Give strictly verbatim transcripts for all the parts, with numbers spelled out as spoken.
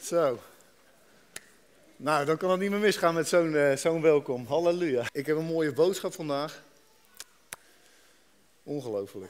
Zo. Nou, dan kan het niet meer misgaan met zo'n uh, zo'n welkom. Halleluja. Ik heb een mooie boodschap vandaag. Ongelooflijk.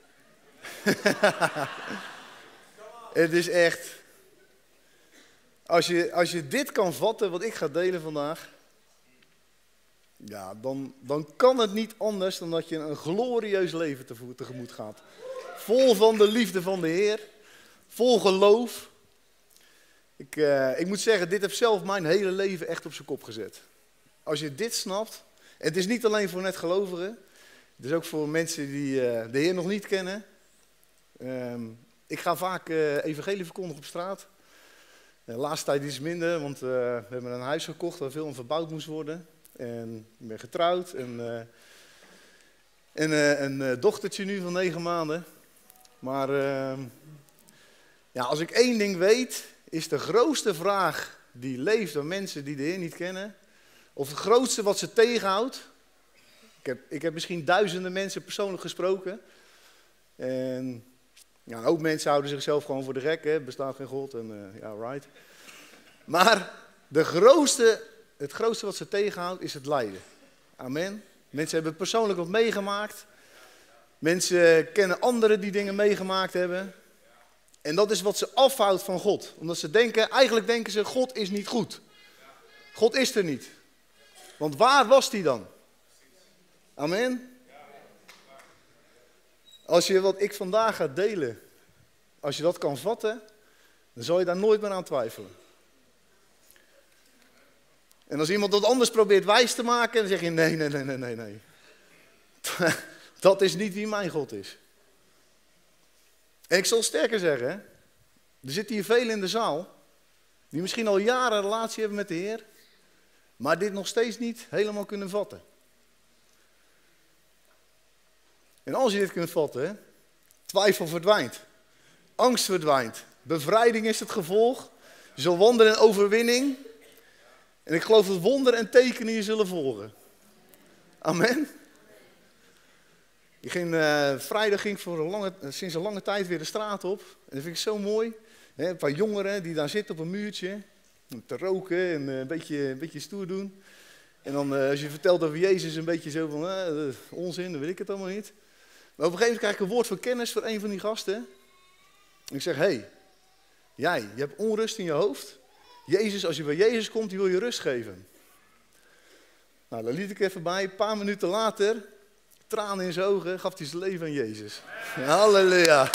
Het is echt... Als je, als je dit kan vatten, wat ik ga delen vandaag... Ja, dan, dan kan het niet anders dan dat je een glorieus leven te, tegemoet gaat. Vol van de liefde van de Heer. Vol geloof. Ik, uh, ik moet zeggen, dit heeft zelf mijn hele leven echt op zijn kop gezet. Als je dit snapt, en het is niet alleen voor net gelovigen, het is ook voor mensen die uh, de Heer nog niet kennen. Um, ik ga vaak uh, evangelie verkondigen op straat. De uh, laatste tijd iets minder, want uh, we hebben een huis gekocht waar veel aan verbouwd moest worden. En ik ben getrouwd en, uh, en uh, een uh, dochtertje nu van negen maanden. Maar uh, ja, als ik één ding weet, is de grootste vraag die leeft door mensen die de Heer niet kennen, of het grootste wat ze tegenhoudt. Ik heb, ik heb misschien duizenden mensen persoonlijk gesproken. En ja, ook mensen houden zichzelf gewoon voor de gek, hè? Bestaat geen God en uh, ja, right. Maar de grootste, het grootste wat ze tegenhoudt is het lijden. Amen. Mensen hebben persoonlijk wat meegemaakt. Mensen kennen anderen die dingen meegemaakt hebben. En dat is wat ze afhoudt van God. Omdat ze denken, eigenlijk denken ze, God is niet goed. God is er niet. Want waar was hij dan? Amen. Als je wat ik vandaag ga delen, als je dat kan vatten, dan zal je daar nooit meer aan twijfelen. En als iemand dat anders probeert wijs te maken, dan zeg je nee, nee, nee, nee, nee, nee. Dat is niet wie mijn God is. En ik zal sterker zeggen, er zitten hier velen in de zaal, die misschien al jaren een relatie hebben met de Heer, maar dit nog steeds niet helemaal kunnen vatten. En als je dit kunt vatten, twijfel verdwijnt, angst verdwijnt, bevrijding is het gevolg, je zal wandelen in overwinning en ik geloof dat wonderen en tekenen je zullen volgen. Amen. Ik ging, uh, vrijdag ging ik voor een lange, sinds een lange tijd weer de straat op. En dat vind ik zo mooi. He, een paar jongeren die daar zitten op een muurtje. Te roken en uh, een, beetje, een beetje stoer doen. En dan uh, als je vertelt over Jezus een beetje zo van uh, onzin, dan weet ik het allemaal niet. Maar op een gegeven moment krijg ik een woord van kennis voor een van die gasten. En ik zeg, hé, hey, jij, je hebt onrust in je hoofd. Jezus, als je bij Jezus komt, die wil je rust geven. Nou, daar liet ik even bij. Een paar minuten later... Tranen in zijn ogen, gaf hij zijn leven aan Jezus. Halleluja.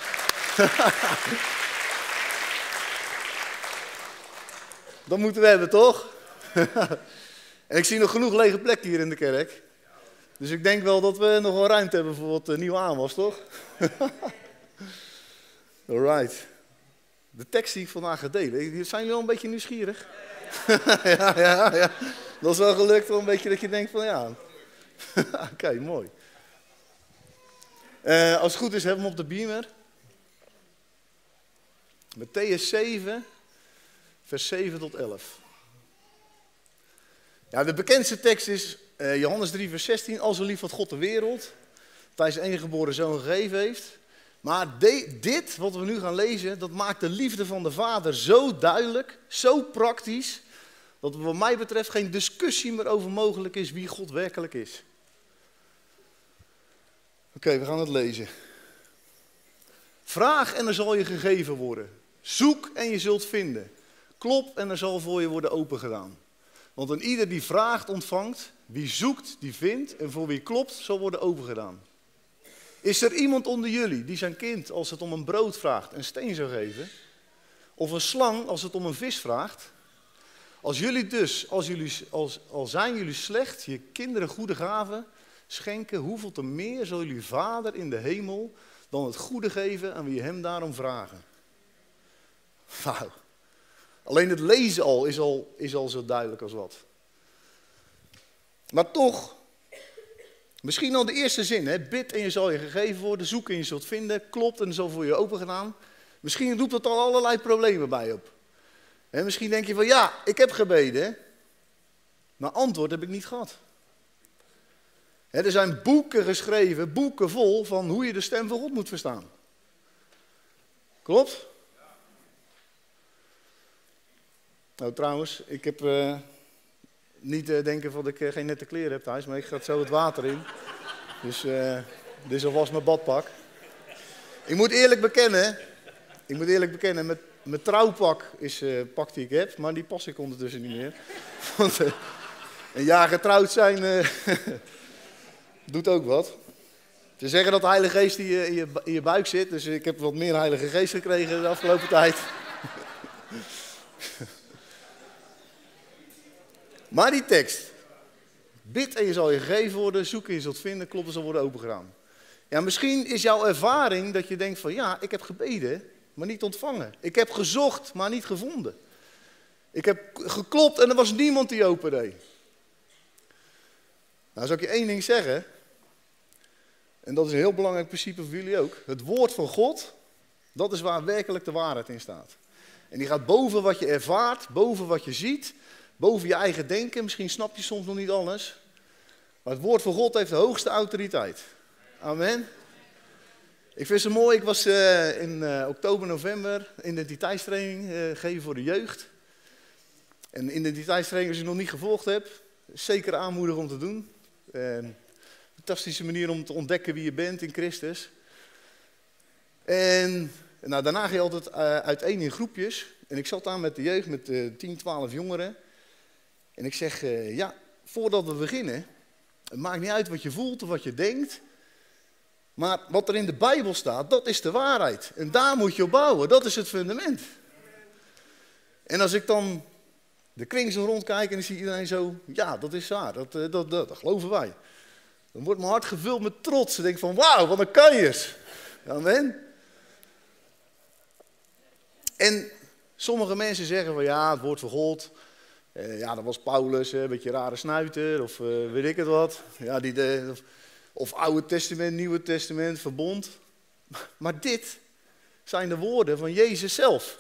Dat moeten we hebben, toch? En ik zie nog genoeg lege plekken hier in de kerk. Dus ik denk wel dat we nog wel ruimte hebben voor wat nieuw aanwas, toch? Alright. De tekst die ik vandaag ga delen, zijn jullie al een beetje nieuwsgierig? ja, ja, ja. Dat is wel gelukt, wel een beetje dat je denkt van ja... Oké, okay, mooi. Uh, als het goed is, hebben we hem op de beamer. Mattheüs zeven, vers zeven tot elf. Ja, de bekendste tekst is uh, Johannes drie, vers zestien. Al zo lief had God de wereld, dat hij zijn enige geboren zoon gegeven heeft. Maar de, dit, wat we nu gaan lezen, dat maakt de liefde van de Vader zo duidelijk, zo praktisch... dat er wat mij betreft geen discussie meer over mogelijk is wie God werkelijk is. Oké, okay, we gaan het lezen. Vraag en er zal je gegeven worden. Zoek en je zult vinden. Klop en er zal voor je worden opengedaan. Want een ieder die vraagt ontvangt, wie zoekt die vindt en voor wie klopt zal worden opengedaan. Is er iemand onder jullie die zijn kind als het om een brood vraagt een steen zou geven? Of een slang als het om een vis vraagt? Als jullie dus, als jullie, als, al zijn jullie slecht, je kinderen goede gaven schenken, hoeveel te meer zal jullie Vader in de hemel dan het goede geven aan wie hem daarom vragen? Wauw. Alleen het lezen al is, al is al zo duidelijk als wat. Maar toch, misschien al de eerste zin, hè? Bid en je zal je gegeven worden, zoek en je zult vinden, klopt en er zal voor je open gedaan. Misschien roept dat al allerlei problemen bij op. En misschien denk je van ja, ik heb gebeden, maar antwoord heb ik niet gehad. He, er zijn boeken geschreven, boeken vol van hoe je de stem van God moet verstaan. Klopt? Nou trouwens, ik heb uh, niet uh, denken dat ik uh, geen nette kleren heb thuis, maar ik ga zo het water in. Dus uh, dit is alvast mijn badpak. Ik moet eerlijk bekennen, ik moet eerlijk bekennen, met mijn trouwpak is uh, pak die ik heb, maar die pas ik ondertussen niet meer. Want uh, een jaar getrouwd zijn uh, doet ook wat. Ze zeggen dat de Heilige Geest in je, in, je, in je buik zit, dus ik heb wat meer Heilige Geest gekregen de afgelopen tijd. Maar die tekst. Bid en je zal je gegeven worden, zoek en je zult vinden, kloppen zal worden opengedaan. Ja, misschien is jouw ervaring dat je denkt van ja, ik heb gebeden, maar niet ontvangen. Ik heb gezocht, maar niet gevonden. Ik heb geklopt en er was niemand die open deed. Nou, zal ik je één ding zeggen. En dat is een heel belangrijk principe voor jullie ook. Het woord van God, dat is waar werkelijk de waarheid in staat. En die gaat boven wat je ervaart, boven wat je ziet, boven je eigen denken. Misschien snap je soms nog niet alles. Maar het woord van God heeft de hoogste autoriteit. Amen. Ik vind het zo mooi, ik was uh, in uh, oktober, november identiteitstraining uh, geven voor de jeugd. En identiteitstraining, als je nog niet gevolgd hebt, zeker aanmoedigen om te doen. Uh, fantastische manier om te ontdekken wie je bent in Christus. En nou, daarna ga je altijd uh, uiteen in groepjes. En ik zat daar met de jeugd, met uh, tien, twaalf jongeren. En ik zeg, uh, ja, voordat we beginnen, het maakt niet uit wat je voelt of wat je denkt. Maar wat er in de Bijbel staat, dat is de waarheid. En daar moet je op bouwen, dat is het fundament. En als ik dan de kring zo rondkijk en ik zie iedereen zo, ja, dat is waar, dat, dat, dat, dat geloven wij. Dan wordt mijn hart gevuld met trots. En denk van, wauw, wat een kanjers. Amen. En sommige mensen zeggen van, ja, het woord van God. Eh, ja, dat was Paulus, een beetje een rare snuiter, of uh, weet ik het wat. Ja, die de, of, of Oude Testament, Nieuwe Testament, verbond. Maar dit zijn de woorden van Jezus zelf.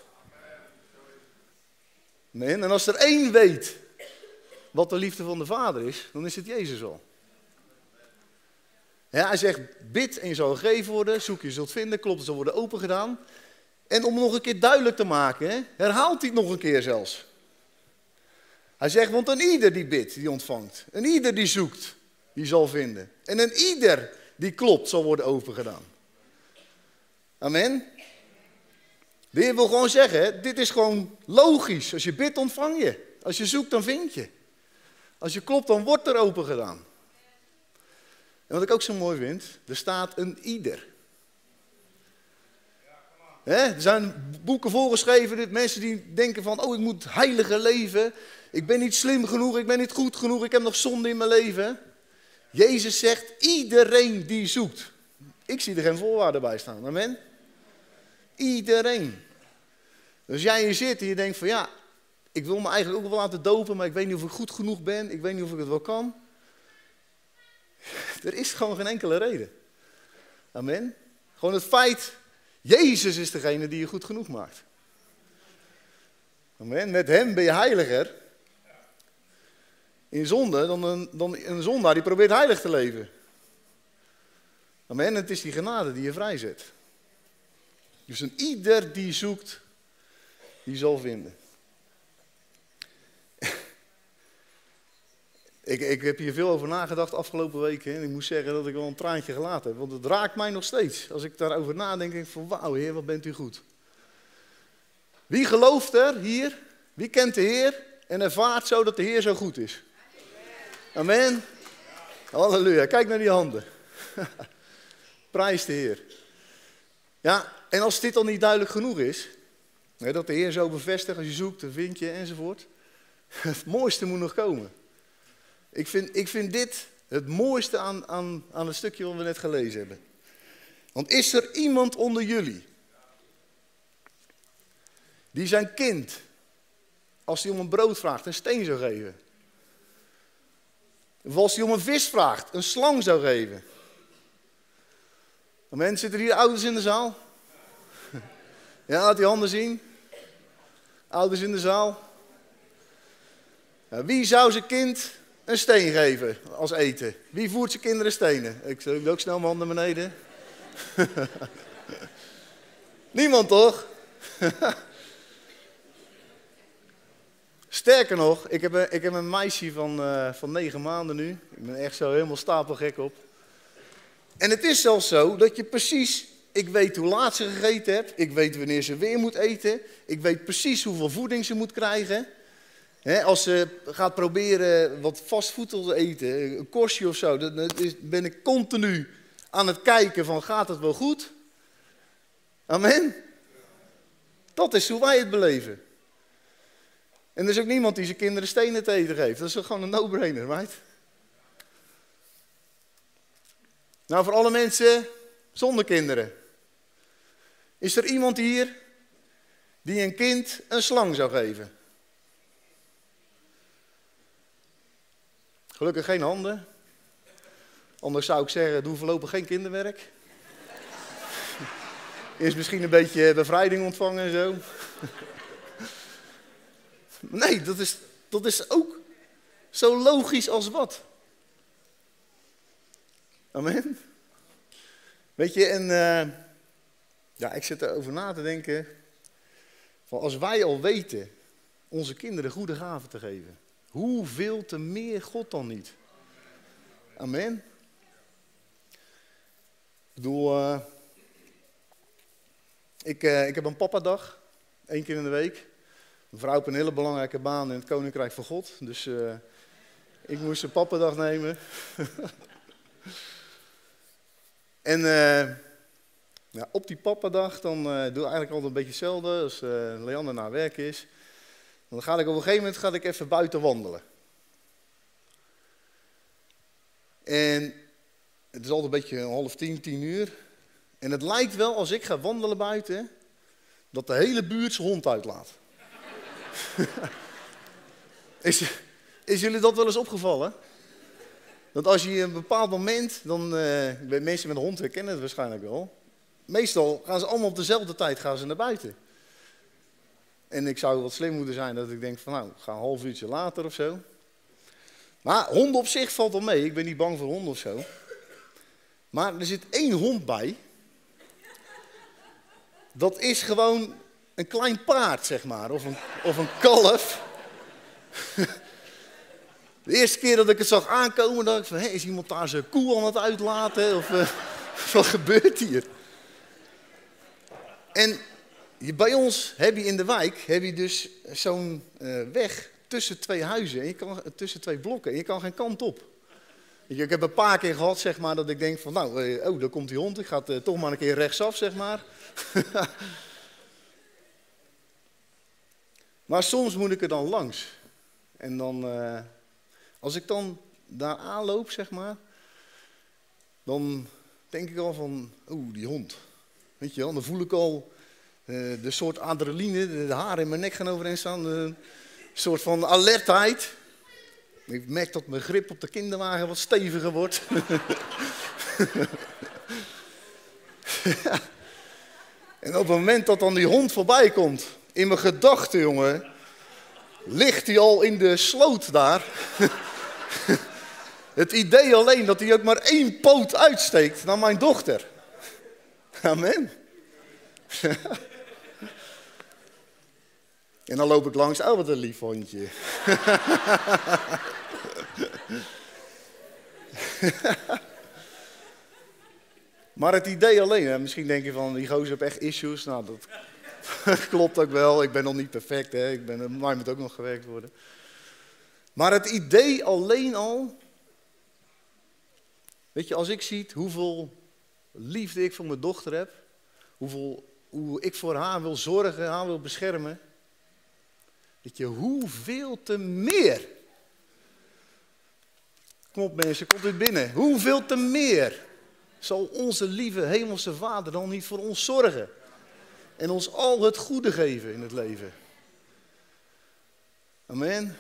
Amen. En als er één weet wat de liefde van de Vader is, dan is het Jezus al. Ja, hij zegt, bid en je zal gegeven worden, zoek je zult vinden, klopt, het zal worden opengedaan. En om nog een keer duidelijk te maken, hè, herhaalt hij het nog een keer zelfs. Hij zegt, want een ieder die bidt, die ontvangt. Een ieder die zoekt, die zal vinden. En een ieder die klopt, zal worden opengedaan. Amen. De Heer wil gewoon zeggen, hè, dit is gewoon logisch. Als je bidt, ontvang je. Als je zoekt, dan vind je. Als je klopt, dan wordt er opengedaan. En wat ik ook zo mooi vind, er staat een ieder. He, er zijn boeken volgeschreven, dit mensen die denken van, oh ik moet heiliger leven. Ik ben niet slim genoeg, ik ben niet goed genoeg, ik heb nog zonde in mijn leven. Jezus zegt, iedereen die zoekt. Ik zie er geen voorwaarden bij staan, amen. Iedereen. Dus jij hier zit en je denkt van, ja, ik wil me eigenlijk ook wel laten dopen, maar ik weet niet of ik goed genoeg ben, ik weet niet of ik het wel kan. Er is gewoon geen enkele reden. Amen. Gewoon het feit, Jezus is degene die je goed genoeg maakt. Amen. Met hem ben je heiliger in zonde dan een, dan een zondaar die probeert heilig te leven. Amen. Het is die genade die je vrijzet. Dus een ieder die zoekt, die zal vinden. Ik, ik heb hier veel over nagedacht afgelopen weken en ik moet zeggen dat ik wel een traantje gelaten heb. Want het raakt mij nog steeds. Als ik daarover nadenk, denk ik van wauw Heer, wat bent u goed. Wie gelooft er hier? Wie kent de Heer en ervaart zo dat de Heer zo goed is? Amen. Halleluja. Kijk naar die handen. Prijs de Heer. Ja, en als dit al niet duidelijk genoeg is, hè, dat de Heer zo bevestigt, als je zoekt, dan vind je enzovoort. Het mooiste moet nog komen. Ik vind, ik vind dit het mooiste aan, aan, aan het stukje wat we net gelezen hebben. Want is er iemand onder jullie die zijn kind, als hij om een brood vraagt, een steen zou geven? Of als hij om een vis vraagt, een slang zou geven? Amen, zitten hier ouders in de zaal? Ja, laat die handen zien. Ouders in de zaal. Ja, wie zou zijn kind een steen geven als eten? Wie voert zijn kinderen stenen? Ik doe ook snel mijn handen beneden. Niemand toch? Sterker nog, ik heb een, ik heb een meisje van, uh, van negen maanden nu. Ik ben echt zo helemaal stapelgek op. En het is zelfs zo dat je precies, ik weet hoe laat ze gegeten hebt. Ik weet wanneer ze weer moet eten. Ik weet precies hoeveel voeding ze moet krijgen. He, als ze gaat proberen wat fastfood te eten, een korstje of zo, dan ben ik continu aan het kijken van gaat het wel goed? Amen. Dat is hoe wij het beleven. En er is ook niemand die zijn kinderen stenen te eten geeft. Dat is gewoon een no-brainer, right? Nou, voor alle mensen zonder kinderen. Is er iemand hier die een kind een slang zou geven? Gelukkig geen handen. Anders zou ik zeggen, doe voorlopig geen kinderwerk. Eerst misschien een beetje bevrijding ontvangen en zo. Nee, dat is, dat is ook zo logisch als wat. Amen. Weet je, en uh, ja, ik zit erover na te denken. Van als wij al weten onze kinderen goede gaven te geven, hoeveel te meer God dan niet? Amen. Ik bedoel, uh, ik, uh, ik heb een papadag, één keer in de week. Mijn vrouw heeft een hele belangrijke baan in het Koninkrijk van God. Dus uh, ik moest een papadag nemen. En uh, ja, op die papadag dan uh, doe ik eigenlijk altijd een beetje hetzelfde als uh, Leander naar werk is. Dan ga ik op een gegeven moment ga ik even buiten wandelen. En het is altijd een beetje half tien, tien uur. En het lijkt wel als ik ga wandelen buiten, dat de hele buurt zijn hond uitlaat. is, is jullie dat wel eens opgevallen? Dat als je een bepaald moment, dan, uh, mensen met een hond herkennen het waarschijnlijk wel. Meestal gaan ze allemaal op dezelfde tijd gaan ze naar buiten. En ik zou wat slim moeten zijn dat ik denk van nou, ik ga een half uurtje later of zo. Maar honden op zich valt wel mee, ik ben niet bang voor honden of zo. Maar er zit één hond bij. Dat is gewoon een klein paard, zeg maar, of een, of een kalf. De eerste keer dat ik het zag aankomen, dacht ik van, hé, is iemand daar zijn koe aan het uitlaten? Of uh, wat gebeurt hier? En bij ons heb je in de wijk heb je dus zo'n uh, weg tussen twee huizen, en je kan, tussen twee blokken, en je kan geen kant op. Ik heb een paar keer gehad, zeg maar, dat ik denk van, nou, uh, oh, daar komt die hond, ik ga het, uh, toch maar een keer rechtsaf, zeg maar. Maar soms moet ik er dan langs. En dan, uh, als ik dan daar aanloop, zeg maar, dan denk ik al van, oeh, die hond. Weet je wel, dan voel ik al uh, de soort adrenaline, de, de haren in mijn nek gaan overeen staan, een soort van alertheid. Ik merk dat mijn grip op de kinderwagen wat steviger wordt. Ja. En op het moment dat dan die hond voorbij komt, in mijn gedachten, jongen, ligt hij al in de sloot daar. Het idee alleen dat hij ook maar één poot uitsteekt naar mijn dochter. Amen. En dan loop ik langs, oh wat een lief hondje. Maar het idee alleen, hè? Misschien denk je van, die gozer heeft echt issues. Nou, dat klopt ook wel. Ik ben nog niet perfect, hè. Ik ben, maar moet ook nog gewerkt worden. Maar het idee alleen al, weet je, als ik zie hoeveel liefde ik voor mijn dochter heb, hoeveel, hoe ik voor haar wil zorgen, haar wil beschermen, weet je, hoeveel te meer. Kom op mensen, komt u binnen. Hoeveel te meer zal onze lieve hemelse Vader dan niet voor ons zorgen en ons al het goede geven in het leven. Amen.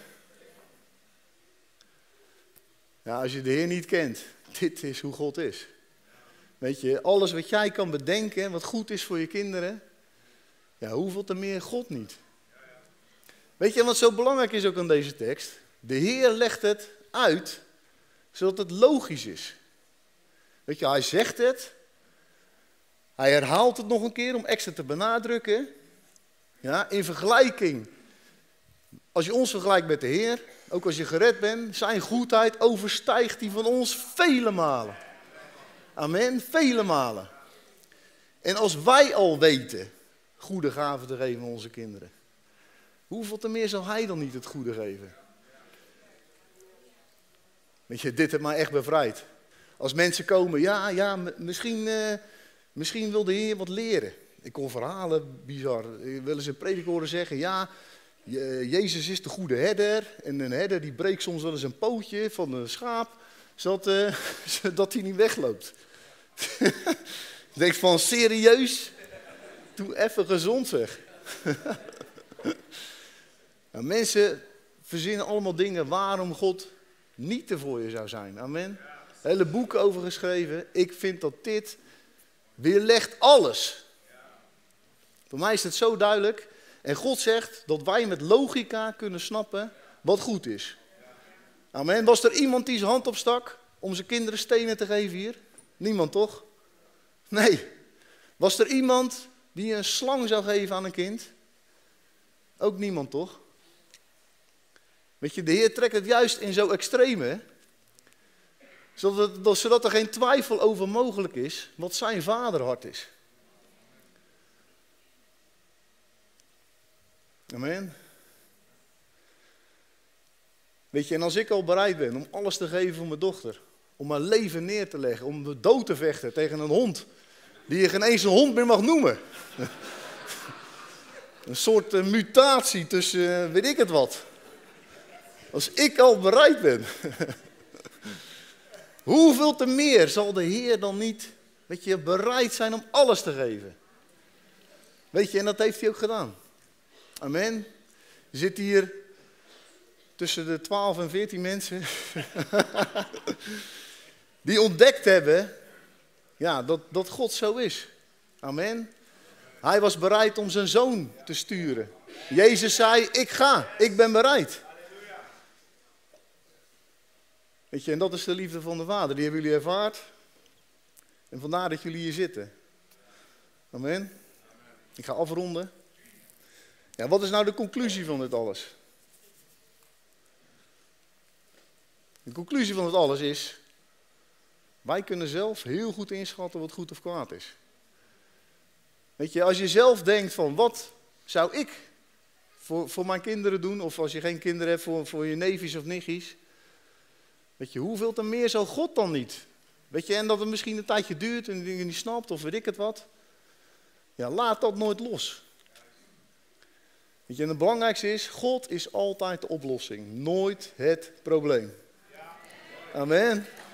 Ja, als je de Heer niet kent, dit is hoe God is. Weet je, alles wat jij kan bedenken, wat goed is voor je kinderen, ja, hoeveel te meer God niet. Weet je wat zo belangrijk is ook aan deze tekst? De Heer legt het uit, zodat het logisch is. Weet je, hij zegt het, hij herhaalt het nog een keer om extra te benadrukken. Ja, in vergelijking als je ons vergelijkt met de Heer, ook als je gered bent, zijn goedheid overstijgt die van ons vele malen. Amen, vele malen. En als wij al weten goede gaven te geven aan onze kinderen, hoeveel te meer zal hij dan niet het goede geven? Weet je, dit heeft mij echt bevrijd. Als mensen komen, ja, ja, misschien, uh, misschien wil de Heer wat leren. Ik kon verhalen, bizar. Ik wil eens een predik horen zeggen, ja, Jezus is de goede herder. En een herder die breekt soms wel eens een pootje van een schaap, zodat, uh, zodat hij niet wegloopt. Ik denk van, serieus? Doe even gezond zeg. Nou, mensen verzinnen allemaal dingen waarom God niet er voor je zou zijn. Amen. Hele boeken over geschreven. Ik vind dat dit weerlegt alles. Voor mij is het zo duidelijk. En God zegt dat wij met logica kunnen snappen wat goed is. Amen. Was er iemand die zijn hand opstak om zijn kinderen stenen te geven hier? Niemand toch? Nee. Was er iemand die een slang zou geven aan een kind? Ook niemand toch? Weet je, de Heer trekt het juist in zo extreme, zodat, zodat er geen twijfel over mogelijk is wat zijn vaderhart is. Amen. Weet je, en als ik al bereid ben om alles te geven voor mijn dochter, om mijn leven neer te leggen, om de dood te vechten tegen een hond, die je geen eens een hond meer mag noemen. Een soort uh, mutatie tussen, uh, weet ik het wat. Als ik al bereid ben. Hoeveel te meer zal de Heer dan niet, weet je, bereid zijn om alles te geven. Weet je, en dat heeft hij ook gedaan. Amen. Je zit hier tussen de twaalf en veertien mensen. Die ontdekt hebben, ja, dat, dat God zo is. Amen. Hij was bereid om zijn zoon te sturen. Jezus zei, ik ga, ik ben bereid. Weet je, en dat is de liefde van de Vader. Die hebben jullie ervaard. En vandaar dat jullie hier zitten. Amen. Ik ga afronden. Ja, wat is nou de conclusie van dit alles? De conclusie van dit alles is, wij kunnen zelf heel goed inschatten wat goed of kwaad is. Weet je, als je zelf denkt van, wat zou ik voor, voor mijn kinderen doen, of als je geen kinderen hebt, voor, voor je neefjes of nichtjes. Weet je, hoeveel te meer zou God dan niet? Weet je, en dat het misschien een tijdje duurt en je niet snapt, of weet ik het wat. Ja, laat dat nooit los. Weet je, en het belangrijkste is, God is altijd de oplossing, nooit het probleem. Amen.